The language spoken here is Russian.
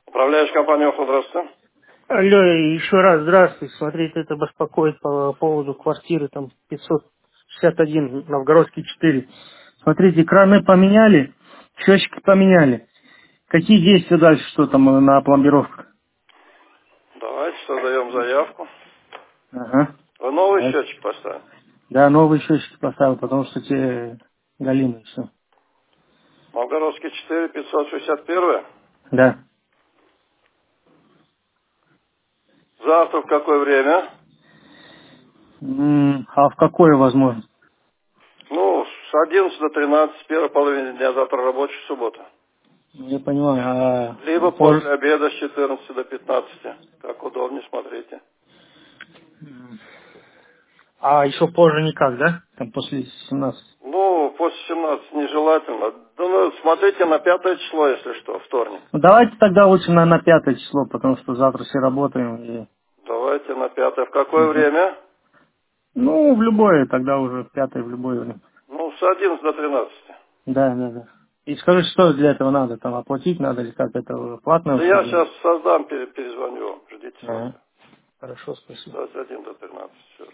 Управляешь компанией «Офо», здравствуйте. Алло, еще раз здравствуйте. Смотрите, это беспокоит по поводу квартиры там 561, Новгородский 4. Смотрите, краны поменяли, счетчики поменяли. Какие действия дальше, что там на пломбировках? Давайте создаем заявку. Ага. Вы новый Давайте. счетчик поставили? Да, новые счетчики поставил, потому что те галимые все. Новгородский 4, 561. Да. Завтра в какое время? А в какое возможно? Ну, с 11 до 13, первой половины дня, завтра рабочая суббота. Я понимаю, Либо позже. после обеда с 14 до 15. Как удобнее, смотрите. А еще позже никак, да? Там после 17. Ну, после 17 нежелательно. Да, ну, смотрите на 5 число, если что, вторник. Ну, давайте тогда лучше на 5 число, потому что завтра все работаем. И... Давайте на 5. В какое Мгм. время? Ну, в любое, тогда уже в 5 в любое время. Ну, с 11 до 13. Да, да, да. И скажи, что для этого надо? Там оплатить надо или как? Это платная Да я услуга? сейчас создам, перезвоню вам. Ждите Ага. звонка. Хорошо, спасибо. С 1 до 13. Все.